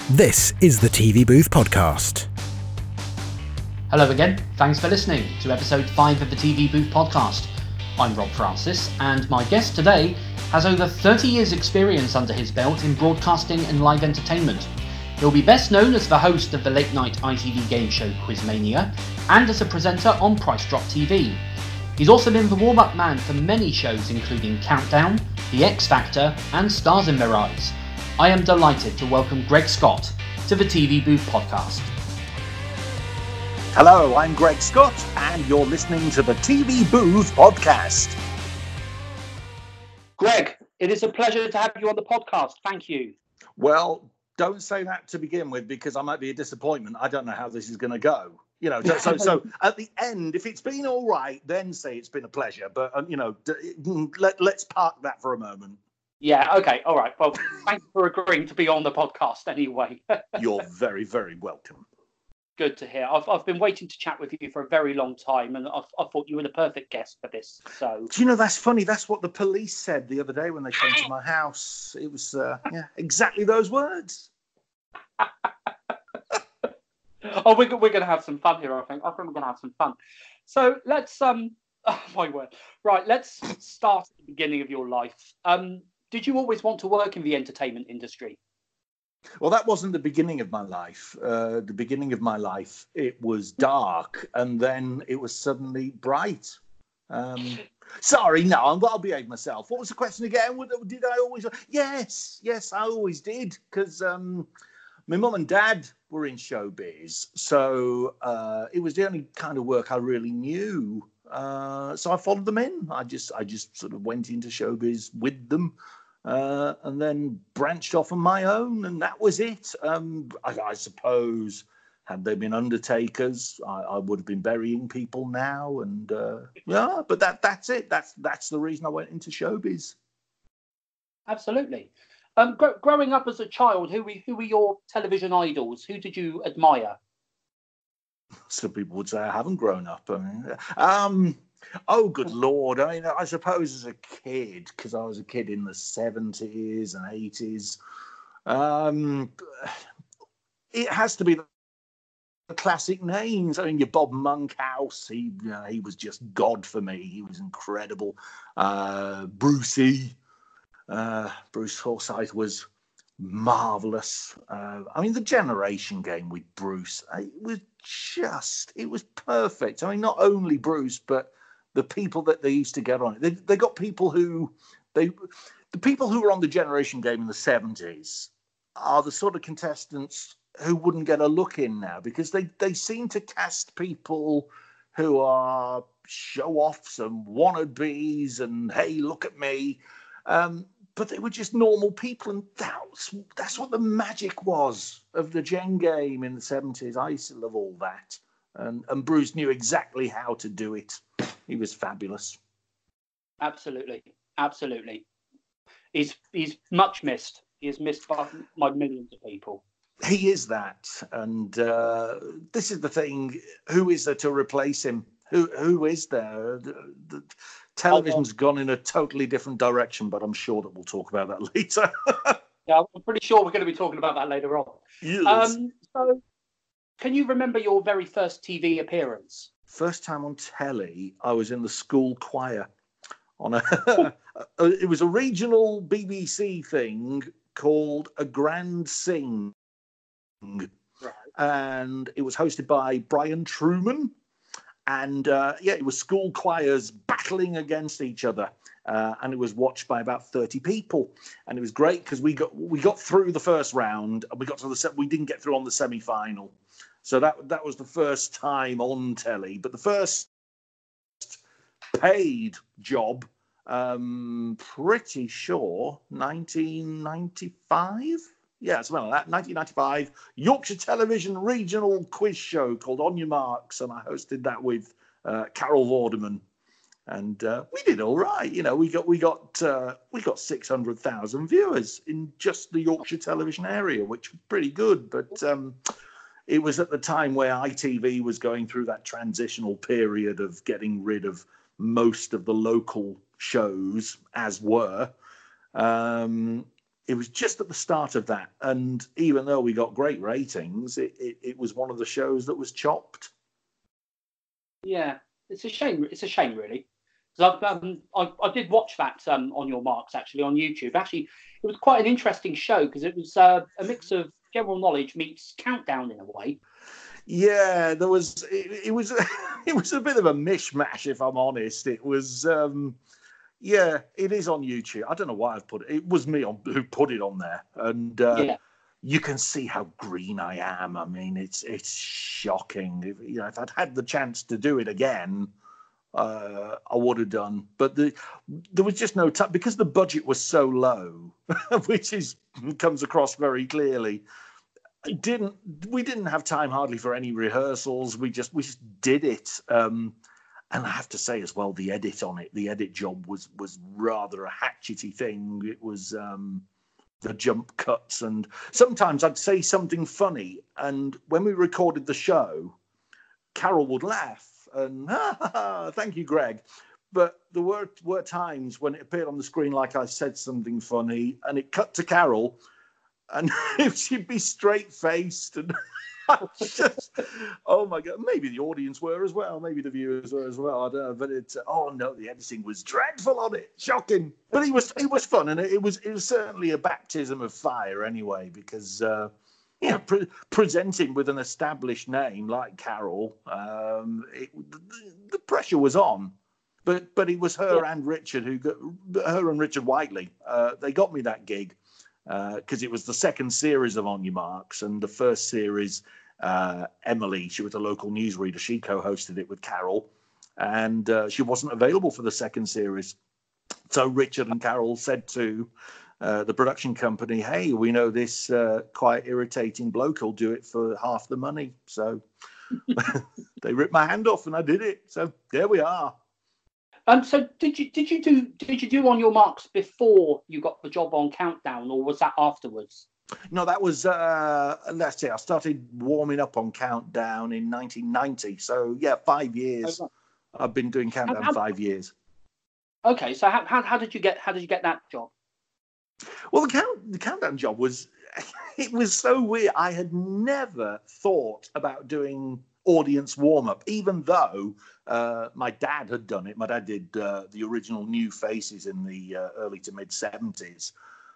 This is the TV Booth Podcast. Hello again, thanks for listening to episode 5 of the TV Booth Podcast. I'm Rob Francis, and my guest today has over 30 years experience under his belt in broadcasting and live entertainment. He'll be best known as the host of the late-night ITV game show Quizmania, and as a presenter on Price Drop TV. He's also been the warm-up man for many shows including Countdown, The X Factor, and Stars in Their Eyes. I am delighted to welcome Greg Scott to the TV Booth Podcast. Hello, I'm Greg Scott, and you're listening to the TV Booth Podcast. Greg, it is a pleasure to have you on the podcast. Thank you. Well, don't say that to begin with, because I might be a disappointment. I don't know how this is going to go. You know, so at the end, if it's been all right, then say it's been a pleasure. But, let's park that for a moment. Yeah, okay, all right. Well, thanks for agreeing to be on the podcast anyway. You're very, very welcome. Good to hear. I've been waiting to chat with you for a very long time, and I thought you were the perfect guest for this. So, do you know, that's funny. That's what the police said the other day when they came to my house. It was, exactly those words. Oh, we're going to have some fun here, I think. I think we're going to have some fun. So let's, oh my word. Right, let's start at the beginning of your life. Did you always want to work in the entertainment industry? Well, that wasn't the beginning of my life. The beginning of my life, it was dark, and then it was suddenly bright. Sorry, no, I'll behave myself. What was the question again? Did I always? Yes, I always did, because my mum and dad were in showbiz, so it was the only kind of work I really knew. So I followed them in. I just sort of went into showbiz with them. And then branched off on my own, and that was it. I suppose, had they been undertakers, I would have been burying people now. And but that's it. That's the reason I went into showbiz. Absolutely. Growing up as a child, who were your television idols? Who did you admire? Some people would say I haven't grown up. Oh, good Lord. I mean, I suppose as a kid, because I was a kid in the 70s and 80s, it has to be the classic names. I mean, your Bob Monkhouse, he was just God for me. He was incredible. Brucey, Bruce Forsyth was marvellous. I mean, the Generation game with Bruce, it was perfect. I mean, not only Bruce, but the people that they used to get on it. They got people the people who were on the Generation game in the 70s are the sort of contestants who wouldn't get a look in now, because they seem to cast people who are show-offs and wannabes and, hey, look at me. But they were just normal people, and that's what the magic was of the Gen game in the 70s. I used to love all that. And Bruce knew exactly how to do it. He was fabulous. Absolutely. He's much missed. He is missed by millions of people. He is that. And this is the thing. Who is there to replace him? Who is there? The television's gone in a totally different direction, but I'm sure that we'll talk about that later. Yeah, I'm pretty sure we're going to be talking about that later on. Yes. So, can you remember your very first TV appearance? First time on telly, I was in the school choir on it was a regional BBC thing called A Grand Sing. Right. And it was hosted by Brian Truman. And it was school choirs battling against each other. And it was watched by about 30 people. And it was great because we got through the first round, and we got to we didn't get through on the semi-final. So that was the first time on telly. But the first paid job, pretty sure, 1995? Yeah, something like that. 1995, Yorkshire Television regional quiz show called On Your Marks. And I hosted that with Carol Vorderman. And we did all right. You know, we got 600,000 viewers in just the Yorkshire Television area, which was pretty good. But it was at the time where ITV was going through that transitional period of getting rid of most of the local shows, as were. it was just at the start of that. And even though we got great ratings, it was one of the shows that was chopped. Yeah, it's a shame. It's a shame, really. Because I did watch that on your marks, actually, on YouTube. Actually, it was quite an interesting show because it was a mix of general knowledge meets Countdown in a way. Yeah, there was. It was. It was a bit of a mishmash, if I'm honest. It was. Yeah, it is on YouTube. I don't know why I've put it. It was me who put it on there, and you can see how green I am. I mean, it's shocking. If I'd had the chance to do it again, I would have done. But there was just no time because the budget was so low, which comes across very clearly. We didn't have time hardly for any rehearsals. We just did it. And I have to say as well, the edit job was rather a hatchety thing. It was the jump cuts, and sometimes I'd say something funny, and when we recorded the show, Carol would laugh and thank you, Greg. But there were times when it appeared on the screen like I said something funny, and it cut to Carol, and she'd be straight faced and. Just, oh my God! Maybe the audience were as well. Maybe the viewers were as well. I don't know, but oh no, the editing was dreadful on it, shocking. But it was fun, and it was certainly a baptism of fire anyway, because presenting with an established name like Carol, the pressure was on. But it was her and Richard and Richard Whiteley. They got me that gig. Because it was the second series of On Your Marks, and the first series, Emily, she was a local newsreader, she co-hosted it with Carol, and she wasn't available for the second series. So Richard and Carol said to the production company, hey, we know this quite irritating bloke will do it for half the money. So they ripped my hand off and I did it. So there we are. So did you do On Your Marks before you got the job on Countdown, or was that afterwards? No, that was let's see. I started warming up on Countdown in 1990. So yeah, 5 years. Oh, right. I've been doing Countdown 5 years. Okay, so how did you get that job? Well, the Countdown job was so weird. I had never thought about doing audience warm-up, even though my dad had done it. My dad did the original New Faces in the early to mid-70s.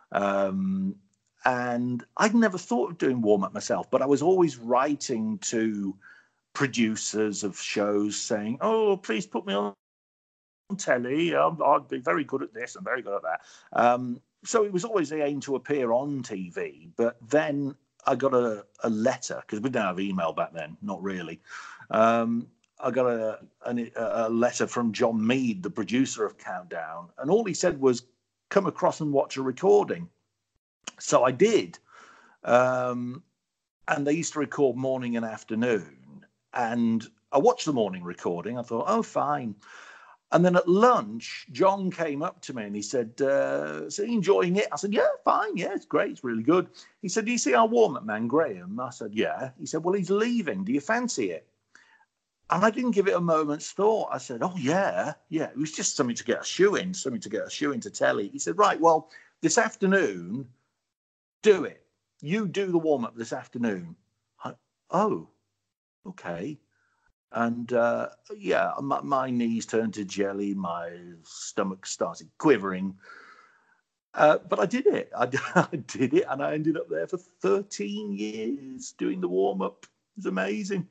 And I'd never thought of doing warm-up myself, but I was always writing to producers of shows saying, oh, please put me on telly. I'd be very good at this and very good at that. So it was always the aim to appear on TV, but then I got a letter, because we didn't have email back then, not really. I got a letter from John Mead, the producer of Countdown, and all he said was, come across and watch a recording. So I did. And they used to record morning and afternoon. And I watched the morning recording. I thought, oh, fine. And then at lunch, John came up to me and he said, so you enjoying it? I said, yeah, fine. Yeah, it's great. It's really good. He said, do you see our warm-up man, Graham? I said, yeah. He said, well, he's leaving. Do you fancy it? And I didn't give it a moment's thought. I said, oh, yeah. Yeah, it was just something to get a shoe in to telly. He said, right, well, this afternoon, do it. You do the warm-up this afternoon. Oh, okay. And my knees turned to jelly. My stomach started quivering. But I did it. I did it, and I ended up there for 13 years doing the warm-up. It was amazing.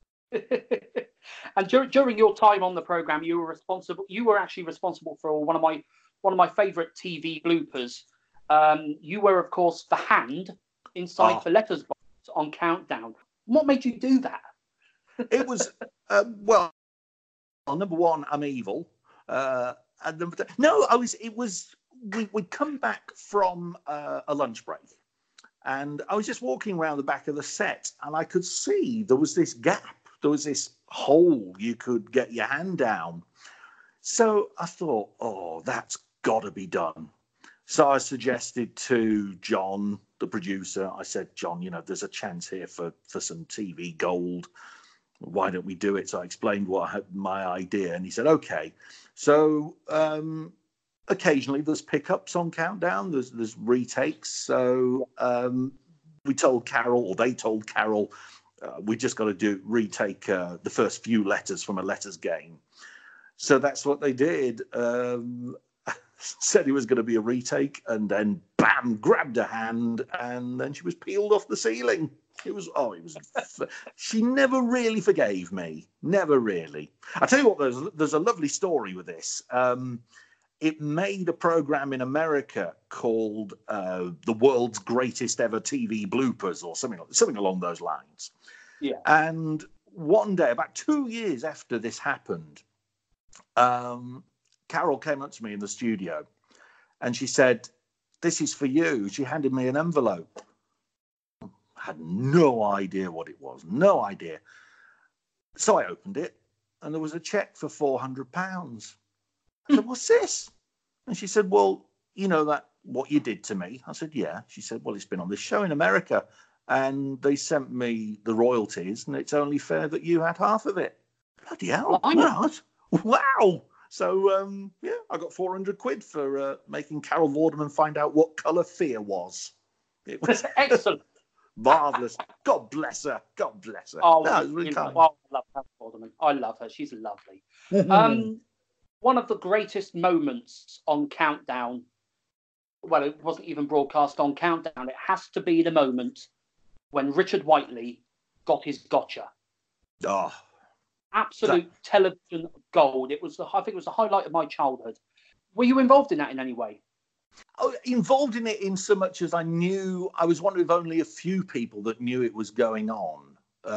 And during your time on the program, you were actually responsible for one of my favorite TV bloopers. You were, of course, the hand inside the letters box on Countdown. What made you do that? It was, well, number one, I'm evil. And number two, no, we'd come back from a lunch break. And I was just walking around the back of the set, and I could see there was this gap. There was this hole you could get your hand down. So I thought, oh, that's got to be done. So I suggested to John, the producer, I said, John, there's a chance here for some TV gold. Why don't we do it? So I explained my idea, and he said, okay. So occasionally there's pickups on Countdown. There's retakes. So we told Carol, or they told Carol, we just got to retake the first few letters from a letters game. So that's what they did. Said it was going to be a retake, and then bam, grabbed her hand, and then she was peeled off the ceiling. She never really forgave me. Never really. I tell you what, there's a lovely story with this. It made a program in America called The World's Greatest Ever TV Bloopers, or something along those lines. Yeah. And one day, about 2 years after this happened, Carol came up to me in the studio and she said, "This is for you." She handed me an envelope. I had no idea what it was. No idea. So I opened it and there was a check for £400. I said, "What's this?" And she said, "Well, you know that what you did to me?" I said, "Yeah." She said, "Well, it's been on this show in America and they sent me the royalties and it's only fair that you had half of it." Bloody hell. What? Wow. So, I got 400 quid for making Carol Vorderman find out what colour fear was. It was excellent. Marvellous. God bless her. God bless her. Oh, no, it was really kind. I love Carol Vorderman. I love her. She's lovely. One of the greatest moments on Countdown, well, it wasn't even broadcast on Countdown. It has to be the moment when Richard Whiteley got his gotcha. Oh. Absolute television gold. I think it was the highlight of my childhood. Were you involved in that in any way? Oh, involved in it in so much as I knew. I was one of only a few people that knew it was going on.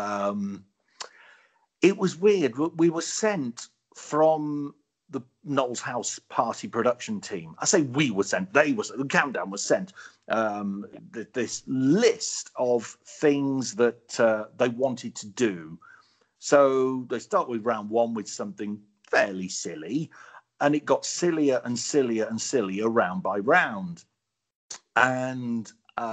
It was weird. We were sent from the Knowles House party production team. I say we were sent. The Countdown was sent. This list of things that they wanted to do. So they start with round one with something fairly silly, and it got sillier and sillier and sillier round by round. And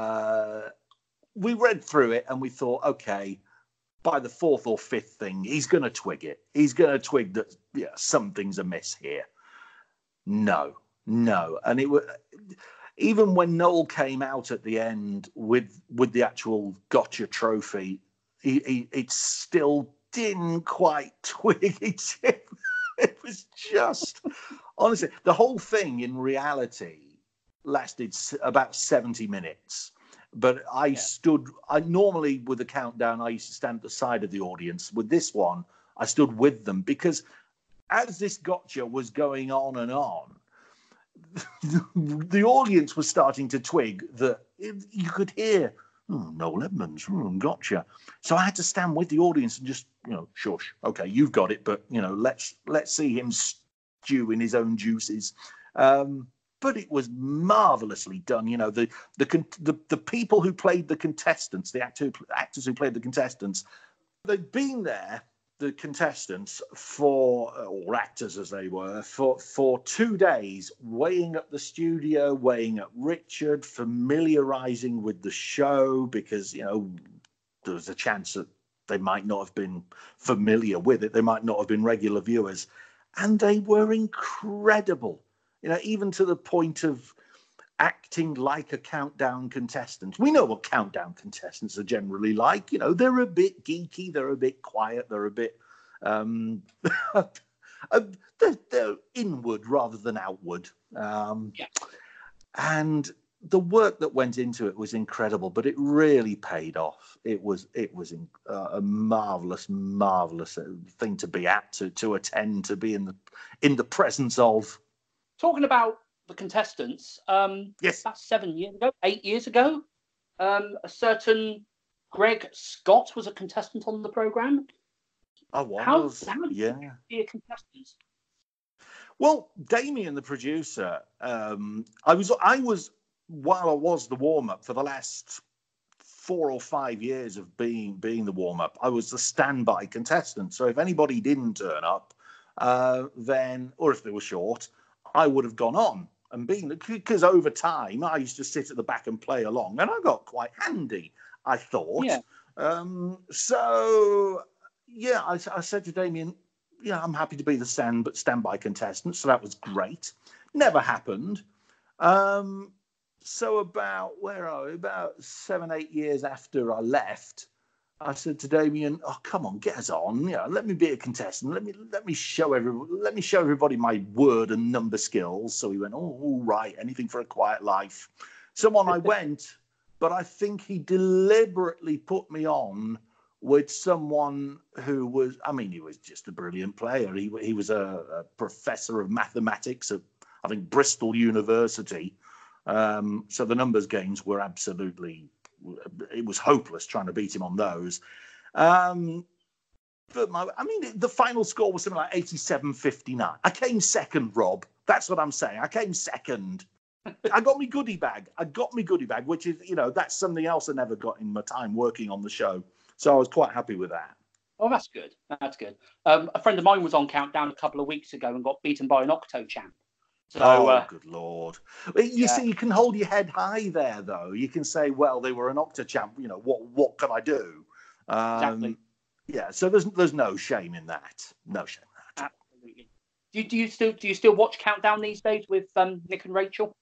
we read through it and we thought, okay, by the fourth or fifth thing, he's going to twig it. He's going to twig that something's amiss here. No. And it was, even when Noel came out at the end with the actual gotcha trophy, it still didn't quite twig it. It was just, honestly, the whole thing in reality lasted about 70 minutes. But I normally with the Countdown, I used to stand at the side of the audience. With this one, I stood with them because as this gotcha was going on and on, the audience was starting to twig that you could hear, Noel Edmonds, gotcha. So I had to stand with the audience and just, shush. Okay, you've got it, but let's see him stew in his own juices. But it was marvelously done. The people who played the contestants, the actors who played the contestants, they'd been there, the contestants, or actors as they were, for 2 days, weighing up the studio, weighing up Richard, familiarising with the show, because, there was a chance that they might not have been familiar with it. They might not have been regular viewers. And they were incredible, even to the point of acting like a Countdown contestant. We know what Countdown contestants are generally like. They're a bit geeky, they're a bit quiet, they're a bit they're inward rather than outward. And the work that went into it was incredible, but it really paid off. It was a marvelous thing to be at, to attend, to be in the presence of. Talking about the contestants, yes, about 8 years ago, a certain Greg Scott was a contestant on the program. I was. How did you be a contestant? Well, Damien, the producer, I was while I was the warm-up for the last 4 or 5 years of being the warm-up, I was the standby contestant. So if anybody didn't turn up, then, or if they were short, I would have gone on and because over time I used to sit at the back and play along, and I got quite handy, I thought. Yeah. I said to Damien, I'm happy to be the standby contestant. So that was great. Never happened. So about 7-8 years after I left, I said to Damien, "Oh, come on, get us on. Let me be a contestant. Let me show everybody my word and number skills." So he went, "Oh, all right, anything for a quiet life." So on I went, but I think he deliberately put me on with someone who was, he was just a brilliant player. He was a professor of mathematics at, I think, Bristol University. So the numbers games were it was hopeless trying to beat him on those. But the final score was something like 87-59. I came second, Rob. That's what I'm saying. I came second. I got me goodie bag, which is, that's something else I never got in my time working on the show. So I was quite happy with that. Oh, that's good. That's good. A friend of mine was on Countdown a couple of weeks ago and got beaten by an Octo champ. So, good Lord. You see, you can hold your head high there, though. You can say, well, they were an Octo champ. What can I do? Exactly. Yeah, so there's no shame in that. No shame in that. Absolutely. Do you still watch Countdown these days with Nick and Rachel?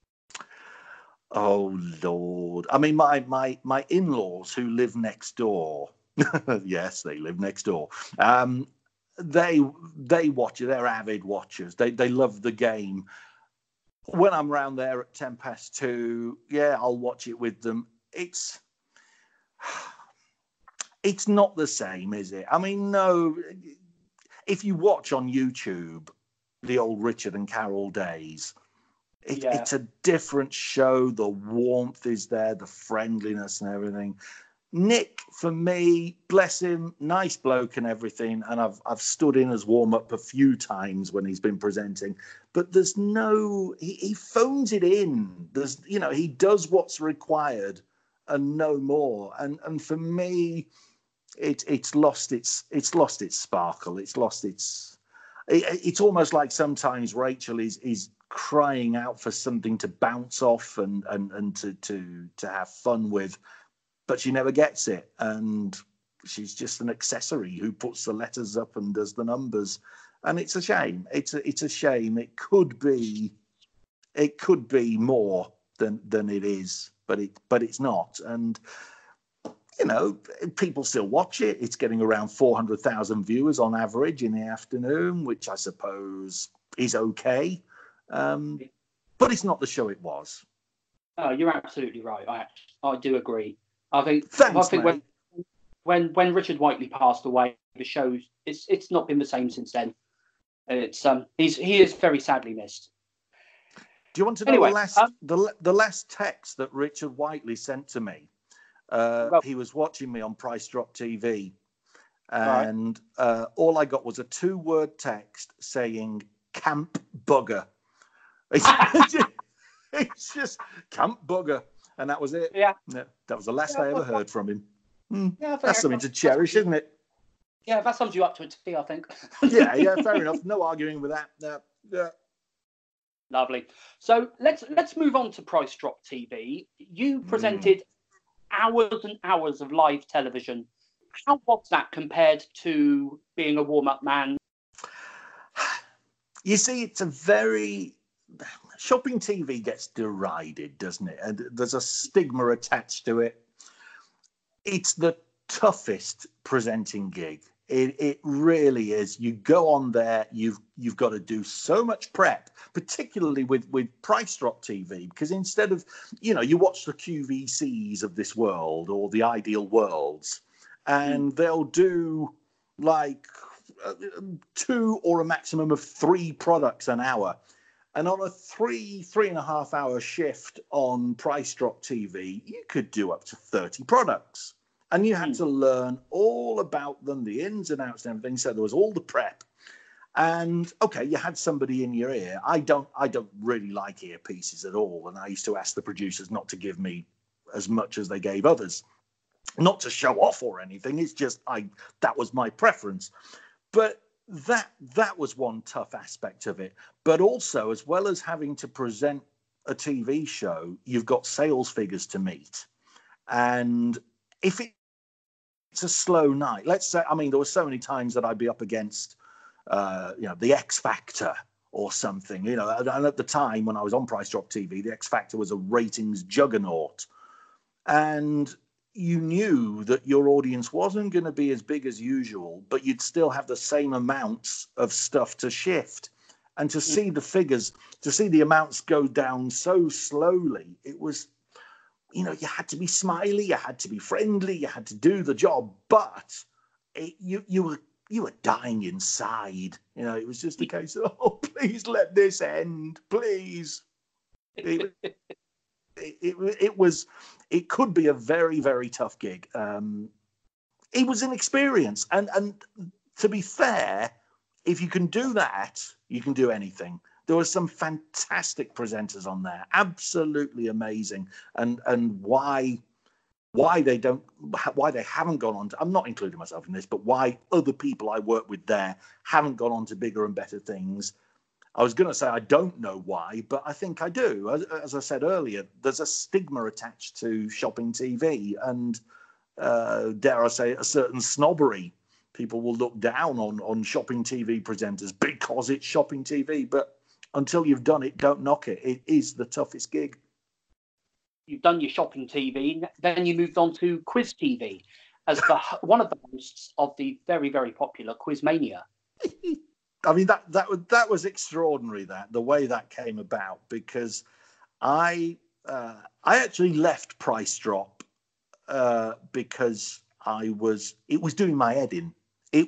Oh, Lord. My in-laws who live next door, yes, they live next door. They watch it. They're avid watchers. They love the game. When I'm round there at 2:10, yeah, I'll watch it with them. It's not the same, is it? No. If you watch on YouTube the old Richard and Carol days, it's a different show. The warmth is there, the friendliness and everything. Nick, for me, bless him, nice bloke and everything, and I've stood in as warm-up a few times when he's been presenting, but there's no, he phones it in. There's, he does what's required and no more. And for me, it's lost its sparkle. It's almost like sometimes Rachel is crying out for something to bounce off and to have fun with, but she never gets it, and she's just an accessory who puts the letters up and does the numbers, and it's a shame. It's a shame. It could be more than it is, but it's not. And people still watch it. It's getting around 400,000 viewers on average in the afternoon, which I suppose is okay, but it's not the show it was. Oh, you're absolutely right. I do agree. I think mate. when Richard Whiteley passed away, the show's it's not been the same since then. It's he is very sadly missed. Do you want to know the last text that Richard Whiteley sent to me? He was watching me on Price Drop TV, and all I got was a 2-word text saying "Camp Bugger." It's just Camp Bugger. And that was it. Yeah. That was the last I ever heard from him. That's something to cherish, isn't it? Yeah, that sums you up to a T, I think. yeah, fair enough. No arguing with that. Yeah. Lovely. So let's move on to Price Drop TV. You presented hours and hours of live television. How was that compared to being a warm-up man? You see, it's a very... Shopping TV gets derided, doesn't it? And there's a stigma attached to it. It's the toughest presenting gig. It really is. You go on there, you've got to do so much prep, particularly with Price Drop TV, because instead of, you watch the QVCs of this world or the Ideal Worlds, and they'll do like 2 or a maximum of 3 products an hour. And on a 3.5 hour shift on Price Drop TV, you could do up to 30 products. And you had to learn all about them, the ins and outs and everything. So there was all the prep. And okay, you had somebody in your ear. I don't really like earpieces at all. And I used to ask the producers not to give me as much as they gave others. Not to show off or anything. It's just that was my preference. But that was one tough aspect of it. But also, as well as having to present a TV show, you've got sales figures to meet. And if it's a slow night, let's say, there were so many times that I'd be up against, the X Factor or something, you know. And at the time when I was on Price Drop TV, the X Factor was a ratings juggernaut. And you knew that your audience wasn't going to be as big as usual, but you'd still have the same amounts of stuff to shift. And to see the figures, to see the amounts go down so slowly, it was, you know, you had to be smiley, you had to be friendly, you had to do the job, but you were dying inside. You know, it was just a case of, oh, please let this end, please. It could be a very, very tough gig. It was an experience, and to be fair, if you can do that, you can do anything. There were some fantastic presenters on there, absolutely amazing, and why they haven't gone on to, I'm not including myself in this, but why other people I work with there haven't gone on to bigger and better things. I was going to say I don't know why, but I think I do. As I said earlier, there's a stigma attached to shopping TV, and dare I say, a certain snobbery. People will look down on shopping TV presenters because it's shopping TV, but until you've done it, don't knock it. It is the toughest gig. You've done your shopping TV, then you moved on to Quiz TV as one of the hosts of the very, very popular Quizmania. I mean, that was extraordinary, the way that came about, because I actually left Price Drop because it was doing my head in. There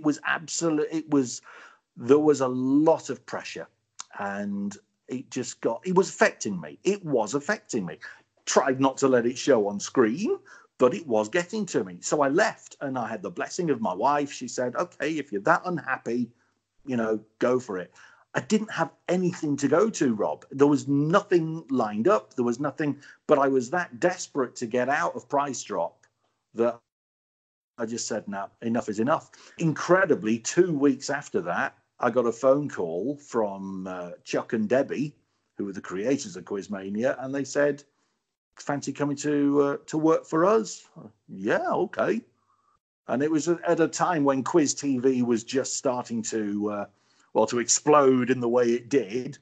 was a lot of pressure, and it was affecting me. It was affecting me. Tried not to let it show on screen, but it was getting to me. So I left, and I had the blessing of my wife. She said, okay, if you're that unhappy, you know, go for it. I didn't have anything to go to, Rob. There was nothing lined up. There was nothing, but I was that desperate to get out of Price Drop that I just said, no, enough is enough. Incredibly, 2 weeks after that, I got a phone call from Chuck and Debbie, who were the creators of Quizmania, and they said, fancy coming to work for us? Yeah, okay. And it was at a time when Quiz TV was just starting to explode in the way it did.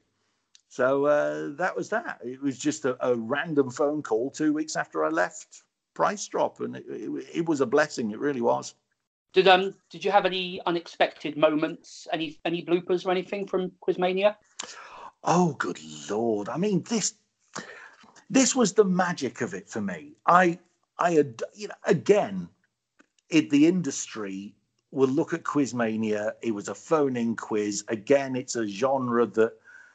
So that was that. It was just a random phone call 2 weeks after I left Price Drop, and it was a blessing. It really was. Did you have any unexpected moments, any bloopers or anything from Quizmania? Oh, good Lord! I mean, this was the magic of it for me. I had, you know, again, the industry will look at Quizmania. It was a phone-in quiz. Again, it's a genre that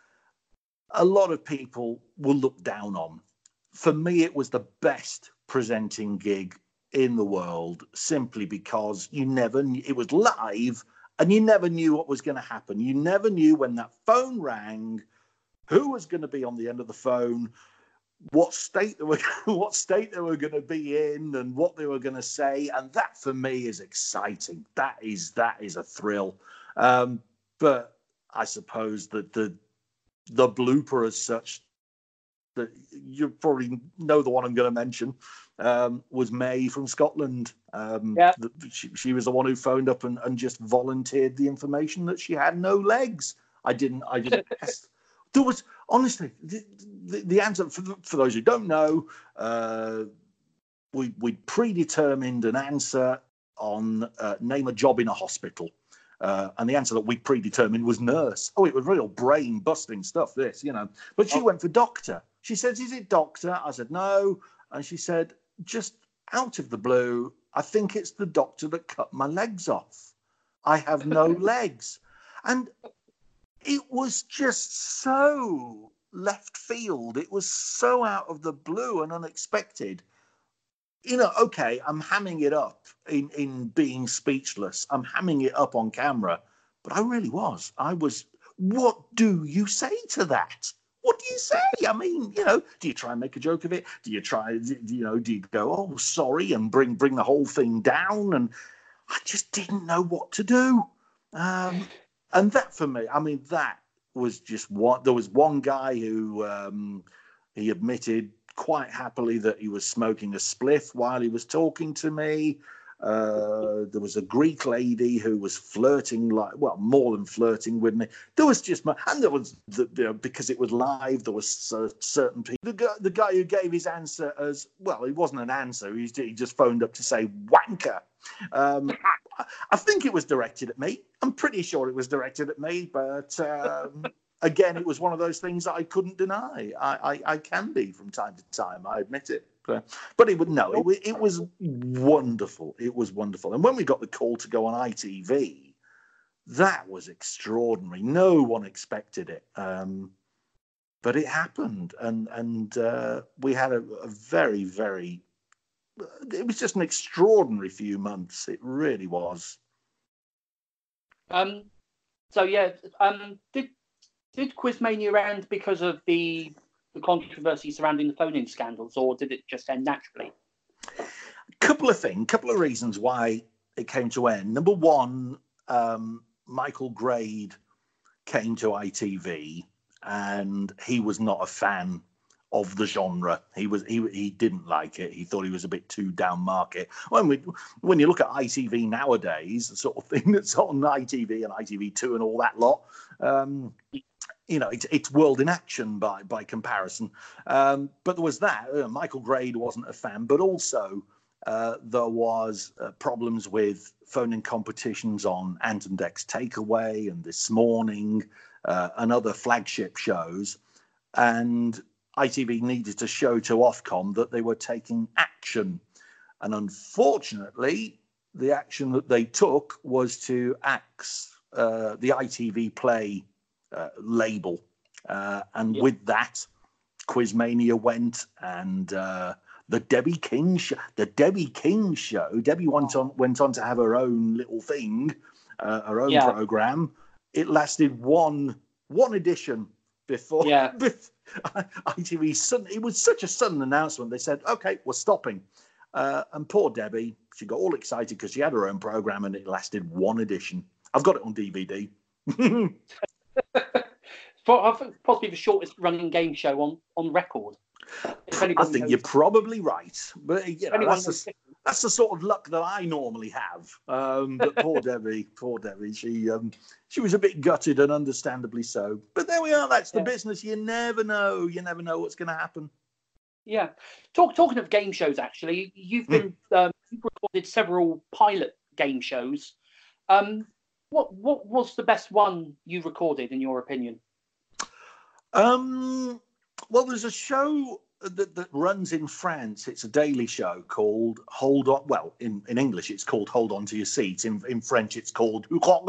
a lot of people will look down on. For me, it was the best presenting gig in the world, simply because it was live, and you never knew what was going to happen. You never knew when that phone rang, who was going to be on the end of the phone, what state they were going to be in, and what they were going to say. And that for me is exciting. That is a thrill. But I suppose that the blooper as such, that you probably know the one I'm going to mention, was May from Scotland. She was the one who phoned up and just volunteered the information that she had no legs. I didn't there was, honestly, the answer, for those who don't know, we predetermined an answer on name a job in a hospital. And the answer that we predetermined was nurse. Oh, it was real brain-busting stuff, this, you know. But she went for doctor. She said, is it doctor? I said, no. And she said, just out of the blue, I think it's the doctor that cut my legs off. I have no legs. And it was just so left field. It was so out of the blue and unexpected. You know, okay, I'm hamming it up in being speechless. I'm hamming it up on camera. But I really was. What do you say to that? What do you say? I mean, you know, do you try and make a joke of it? Do you go, oh, sorry, and bring the whole thing down? And I just didn't know what to do. And that for me, I mean, that was just what, there was one guy who he admitted quite happily that he was smoking a spliff while he was talking to me. There was a Greek lady who was flirting, more than flirting with me. There was and there was, because it was live, there was certain people. The guy who gave his answer as, well, it wasn't an answer. He just phoned up to say wanker. I think it was directed at me. I'm pretty sure it was directed at me, but again, it was one of those things that I couldn't deny. I can be from time to time. I admit it. But it was wonderful. It was wonderful. And when we got the call to go on ITV, that was extraordinary. No one expected it. But it happened. And we had a very, very... It was just an extraordinary few months. It really was. Did Quizmania end because of the controversy surrounding the phone-in scandals, or did it just end naturally? Couple of reasons why it came to end. Number one, Michael Grade came to ITV, and he was not a fan of the genre. He didn't like it. He thought he was a bit too down market. When you look at ITV nowadays, the sort of thing that's on ITV and ITV2 and all that lot, it's World in Action by comparison. But there was that. Michael Grade wasn't a fan, but also there was problems with phone-in competitions on Ant and Dec's Takeaway and This Morning and other flagship shows. And ITV needed to show to Ofcom that they were taking action. And unfortunately, the action that they took was to axe the ITV Play label. With that, Quizmania went, and the Debbie King show. Debbie went on to have her own little thing, her own program. It lasted one edition before ITV. It was such a sudden announcement. They said, "Okay, we're stopping." And poor Debbie, she got all excited because she had her own program, and it lasted one edition. I've got it on DVD. Possibly the shortest running game show on record. I think you're probably right, but that's the sort of luck that I normally have. But poor Debbie, she was a bit gutted, and understandably so. But there we are. That's the business. You never know. You never know what's going to happen. Yeah. Talking of game shows, actually, you've been you've recorded several pilot game shows. What was the best one you recorded, in your opinion? Well, there's a show that runs in France. It's a daily show called Hold On. Well, in English, it's called Hold On to Your Seat. In French, it's called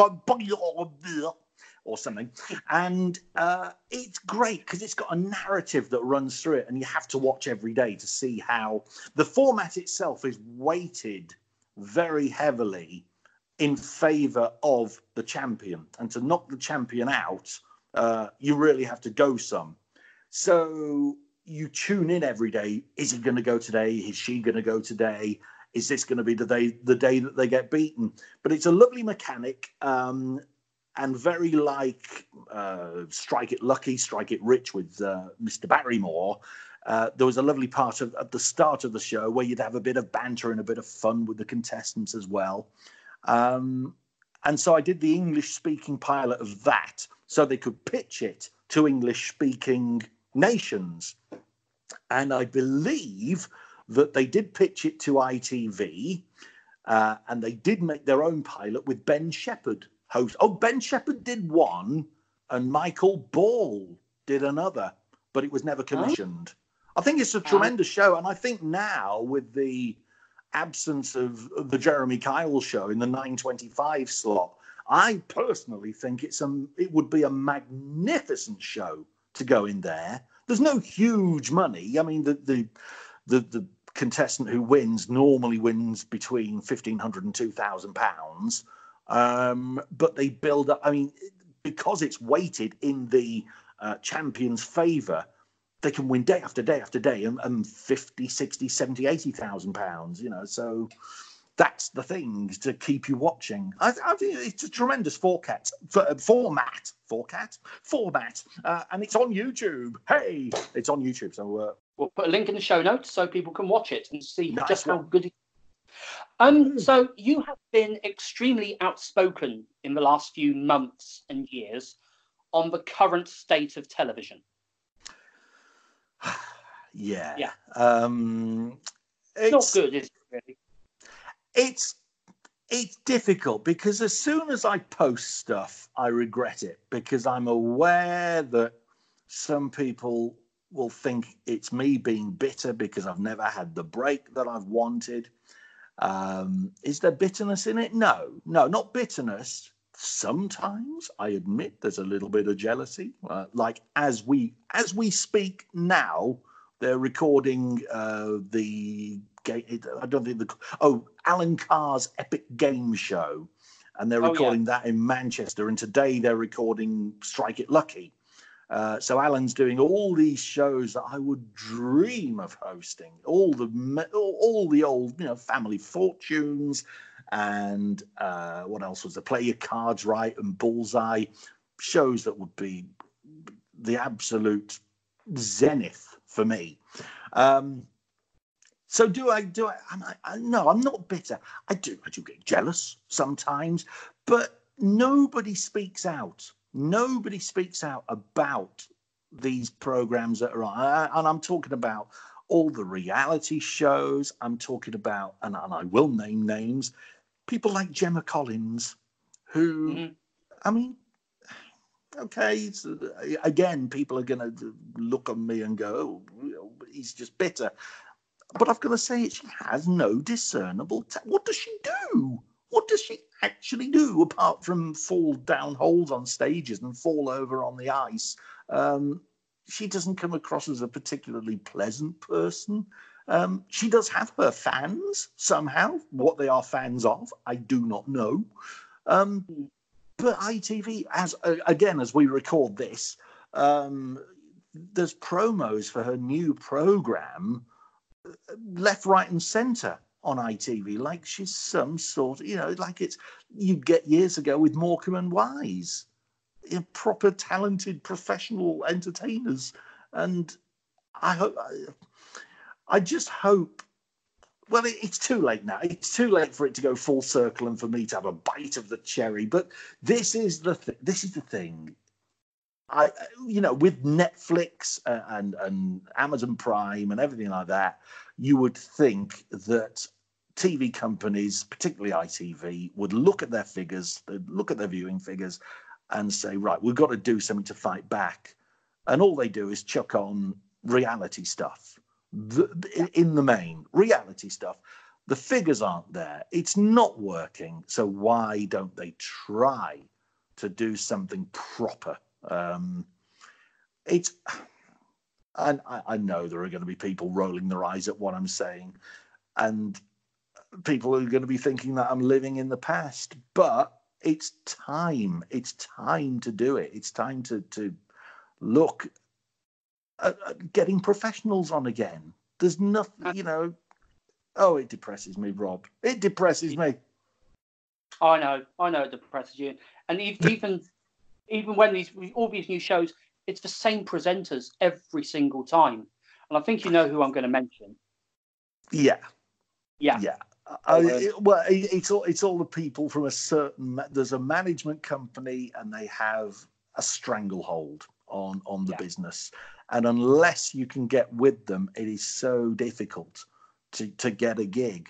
or something. And it's great because it's got a narrative that runs through it, and you have to watch every day to see how the format itself is weighted very heavily in favour of the champion. And to knock the champion out, you really have to go some. So you tune in every day. Is he going to go today? Is she going to go today? Is this going to be the day that they get beaten? But it's a lovely mechanic, and very like Strike It Lucky, Strike It Rich with Mr. Barrymore. There was a lovely part at the start of the show where you'd have a bit of banter and a bit of fun with the contestants as well. And so I did the English-speaking pilot of that so they could pitch it to English-speaking nations. And I believe that they did pitch it to ITV, and they did make their own pilot with Ben Shepherd host. Oh, Ben Shepherd did one, and Michael Ball did another, but it was never commissioned. I think it's a tremendous show, and I think now with the absence of the Jeremy Kyle show in the 9:25 slot, I personally think it would be a magnificent show to go in there. There's no huge money. I mean, the contestant who wins normally wins between £1,500 and £2,000. But they build up. I mean, because it's weighted in the champion's favour, they can win day after day after day and 50, 60, 70, £80,000. So that's the thing to keep you watching. I think it's a tremendous format, and it's on YouTube. Hey, it's on YouTube. So we'll put a link in the show notes so people can watch it and see just how good it is. So you have been extremely outspoken in the last few months and years on the current state of television. Yeah. Yeah. It's not good, is it, really? It's difficult because as soon as I post stuff, I regret it because I'm aware that some people will think it's me being bitter because I've never had the break that I've wanted. Is there bitterness in it? No, not bitterness. Sometimes I admit there's a little bit of jealousy. Like as we speak now, they're recording the game. I don't think Alan Carr's Epic Game Show, and they're recording that in Manchester. And today they're recording Strike It Lucky. So Alan's doing all these shows that I would dream of hosting, all the old, Family Fortunes, and what else was there? Play Your Cards Right and Bullseye, shows that would be the absolute zenith for me. So do I? No, I'm not bitter. I do get jealous sometimes, but nobody speaks out. Nobody speaks out about these programs that are on. And I'm talking about all the reality shows. I'm talking about, and I will name names, people like Gemma Collins, who, I mean, okay, again, people are going to look on me and go, oh, he's just bitter. But I've got to say, she has no discernible. What does she do? What does she actually do apart from fall down holes on stages and fall over on the ice? She doesn't come across as a particularly pleasant person. She does have her fans somehow. What they are fans of, I do not know. But ITV, as we record this, there's promos for her new program left, right, and centre on ITV, like she's some sort of, like it's you'd get years ago with Morecambe and Wise, proper talented professional entertainers. And I just hope, well, it's too late now. It's too late for it to go full circle and for me to have a bite of the cherry. But this is the thing. With Netflix and Amazon Prime and everything like that, you would think that TV companies, particularly ITV, would look at their figures, they'd look at their viewing figures and say, right, we've got to do something to fight back. And all they do is chuck on reality stuff. In the main, reality stuff. The figures aren't there. It's not working. So why don't they try to do something proper? And I know there are going to be people rolling their eyes at what I'm saying, and people are going to be thinking that I'm living in the past, but it's time. It's time to do it. It's time to look at getting professionals on again. There's nothing, it depresses me, Rob. It depresses me. I know it depresses you. And even when all these new shows, it's the same presenters every single time. And I think you know who I'm going to mention. Yeah. Yeah. It's all the people from a certain. There's a management company, and they have a stranglehold on the business. And unless you can get with them, it is so difficult to get a gig.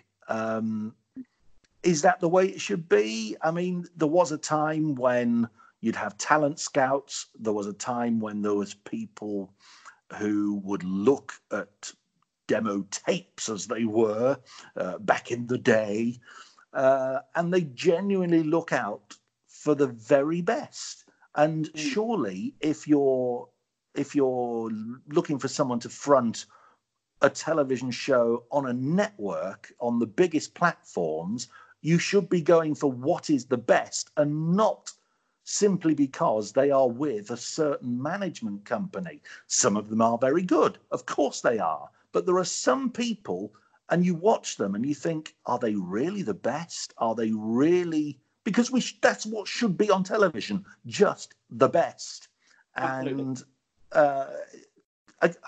Is that the way it should be? I mean, there was a time when you'd have talent scouts. There was a time when there was people who would look at demo tapes, as they were back in the day, and they genuinely look out for the very best. And surely, if you're looking for someone to front a television show on a network on the biggest platforms, you should be going for what is the best, and not simply because they are with a certain management company. Some of them are very good, of course they are, but there are some people, and you watch them and you think, are they really the best? Are they really? Because that's what should be on television, just the best. Absolutely. And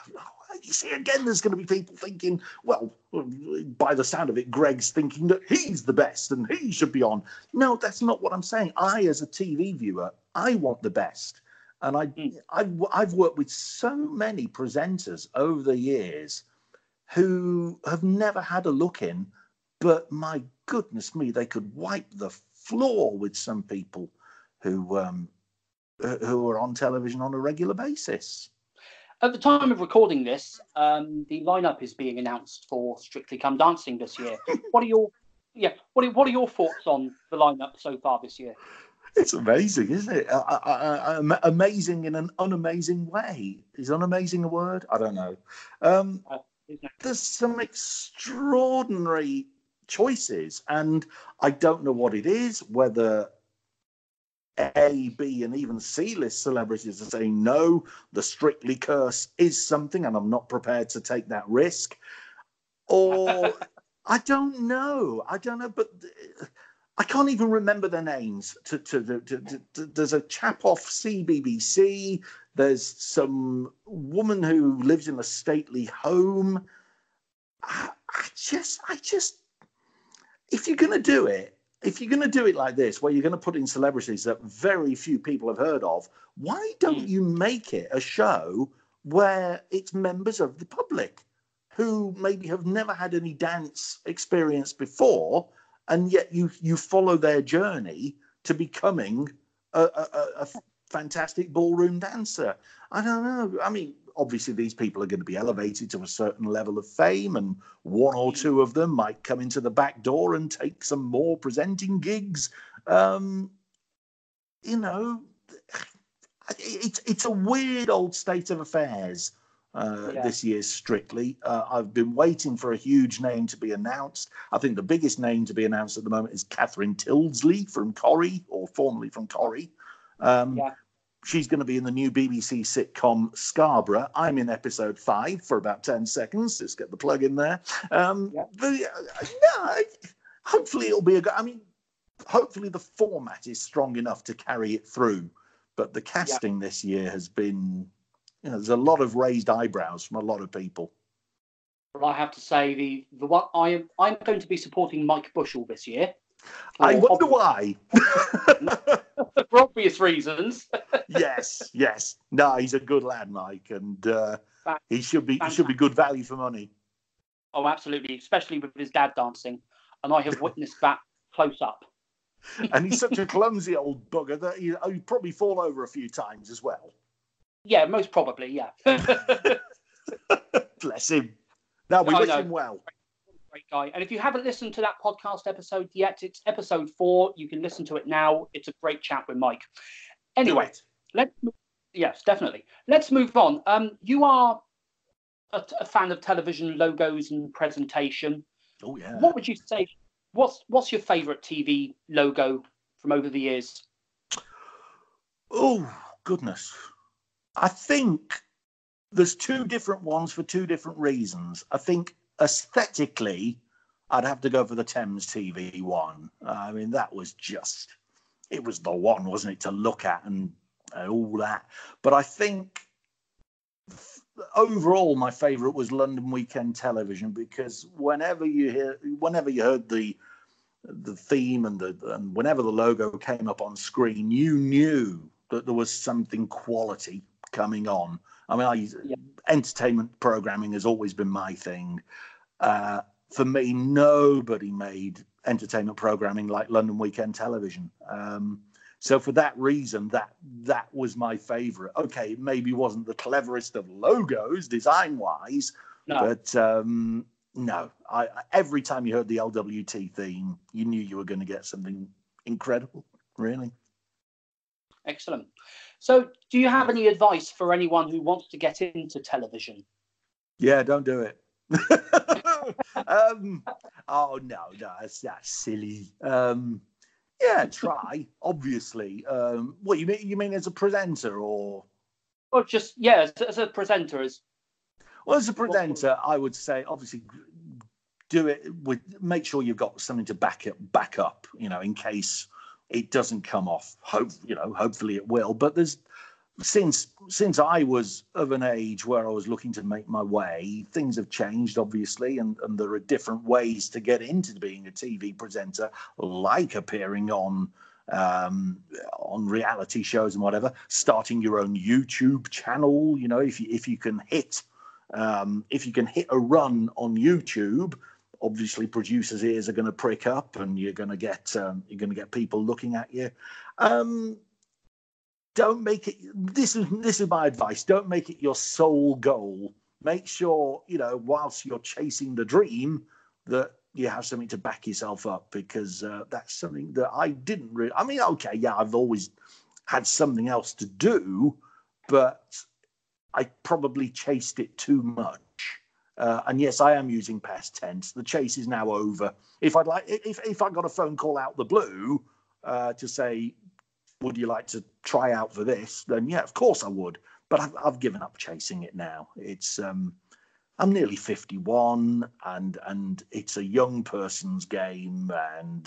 You see, again, there's going to be people thinking, well, by the sound of it, Greg's thinking that he's the best and he should be on. No, that's not what I'm saying. I, as a TV viewer, I want the best. And I've worked with so many presenters over the years who have never had a look in, but my goodness me, they could wipe the floor with some people who are on television on a regular basis. At the time of recording this, the lineup is being announced for Strictly Come Dancing this year. What are your thoughts on the lineup so far this year? It's amazing, isn't it? Amazing in an unamazing way. Is unamazing a word? I don't know. There's some extraordinary choices, and I don't know what it is, whether A, B, and even C-list celebrities are saying, no, the Strictly curse is something, and I'm not prepared to take that risk. Or, I don't know, but I can't even remember their names. There's a chap off CBBC. There's some woman who lives in a stately home. I just, if you're going to do it like this, where you're going to put in celebrities that very few people have heard of, why don't you make it a show where it's members of the public who maybe have never had any dance experience before, and yet you follow their journey to becoming a fantastic ballroom dancer? I don't know. I mean, obviously these people are going to be elevated to a certain level of fame, and one or two of them might come into the back door and take some more presenting gigs. It's a weird old state of affairs. This year's Strictly. I've been waiting for a huge name to be announced. I think the biggest name to be announced at the moment is Catherine Tildesley from Corrie, or formerly from Corrie. She's going to be in the new BBC sitcom Scarborough. I'm in episode 5 for about 10 seconds. Just get the plug in there. Hopefully it'll be hopefully the format is strong enough to carry it through. But the casting this year has been, there's a lot of raised eyebrows from a lot of people. Well, I have to say, the one I'm going to be supporting Mike Bushell this year. I wonder why. For obvious reasons. Yes. No, he's a good lad, Mike, and he should be good value for money. Oh, absolutely, especially with his dad dancing, and I have witnessed that close up. And he's such a clumsy old bugger that he'd probably fall over a few times as well. Yeah, most probably, yeah. Bless him. No, we wish him well. Great guy. And if you haven't listened to that podcast episode yet, it's episode 4. You can listen to it now. It's a great chat with Mike. Anyway, yes, definitely. Let's move on. You are a fan of television logos and presentation. Oh, yeah. What would you say? What's your favourite TV logo from over the years? Oh, goodness. I think there's 2 different ones for 2 different reasons. I think aesthetically, I'd have to go for the Thames TV one. I mean, that was it was the one, wasn't it, to look at and all that. But I think overall, my favourite was London Weekend Television, because whenever you heard the theme and whenever the logo came up on screen, you knew that there was something quality coming on. I mean, entertainment programming has always been my thing. For me, nobody made entertainment programming like London Weekend Television. So for that reason, that was my favourite. Okay, it maybe wasn't the cleverest of logos design-wise, but no. Every time you heard the LWT theme, you knew you were going to get something incredible, really. Excellent. So do you have any advice for anyone who wants to get into television? Yeah, don't do it. Oh, no, that's silly. Yeah, try, obviously. What, you mean as a presenter, or? Well, just, yeah, as a presenter. Well, as a presenter, I would say, obviously, do it make sure you've got something to back up, in case it doesn't come off. Hopefully it will. But there's since I was of an age where I was looking to make my way, things have changed, obviously, and there are different ways to get into being a TV presenter, like appearing on reality shows and whatever, starting your own YouTube channel. You know, if you can hit a run on YouTube, obviously producers' ears are going to prick up, and you're going to get people looking at you. Don't make it. This is my advice. Don't make it your sole goal. Make sure, you know, whilst you're chasing the dream, that you have something to back yourself up, because that's something that I didn't really. I mean, okay, yeah, I've always had something else to do, but I probably chased it too much. And yes, I am using past tense. The chase is now over. If I got a phone call out the blue to say, would you like to try out for this? Then yeah, of course I would. But I've given up chasing it now. It's I'm nearly 51, and it's a young person's game. And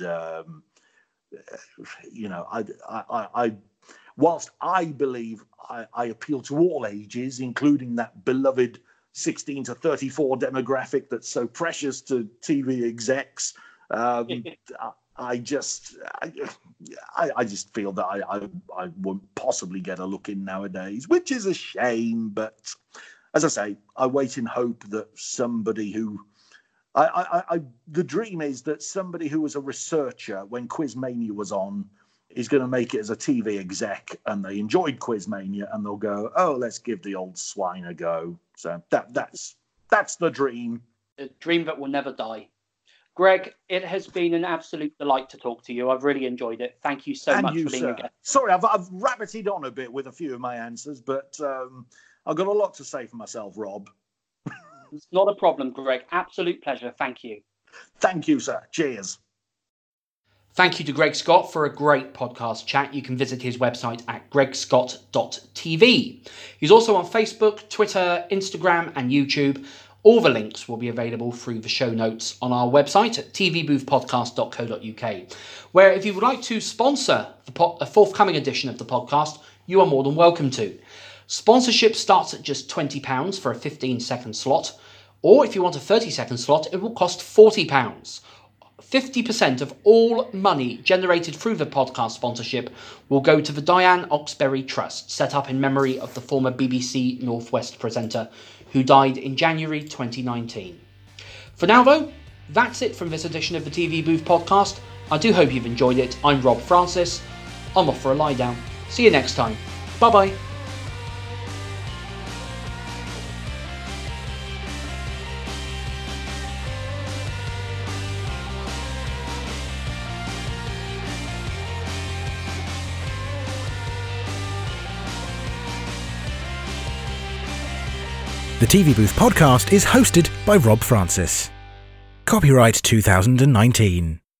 you know, I whilst I believe I appeal to all ages, including that beloved 16 to 34 demographic that's so precious to TV execs. I just feel that I won't possibly get a look in nowadays, which is a shame. But as I say, I wait in hope that somebody who the dream is that somebody who was a researcher when Quizmania was on is going to make it as a TV exec, and they enjoyed Quizmania, and they'll go, oh, let's give the old swine a go. So that's the dream. A dream that will never die. Greg, it has been an absolute delight to talk to you. I've really enjoyed it. Thank you so much for being a guest. Sorry, I've rabbited on a bit with a few of my answers, but I've got a lot to say for myself, Rob. It's not a problem, Greg. Absolute pleasure. Thank you. Thank you, sir. Cheers. Thank you to Greg Scott for a great podcast chat. You can visit his website at gregscott.tv. He's also on Facebook, Twitter, Instagram, and YouTube. All the links will be available through the show notes on our website at tvboothpodcast.co.uk, where if you would like to sponsor a forthcoming edition of the podcast, you are more than welcome to. Sponsorship starts at just £20 for a 15-second slot, or if you want a 30-second slot, it will cost £40. 50% of all money generated through the podcast sponsorship will go to the Diane Oxberry Trust, set up in memory of the former BBC Northwest presenter who died in January 2019. For now, though, that's it from this edition of the TV Booth podcast. I do hope you've enjoyed it. I'm Rob Francis. I'm off for a lie down. See you next time. Bye-bye. The TV Booth podcast is hosted by Rob Francis. Copyright 2019.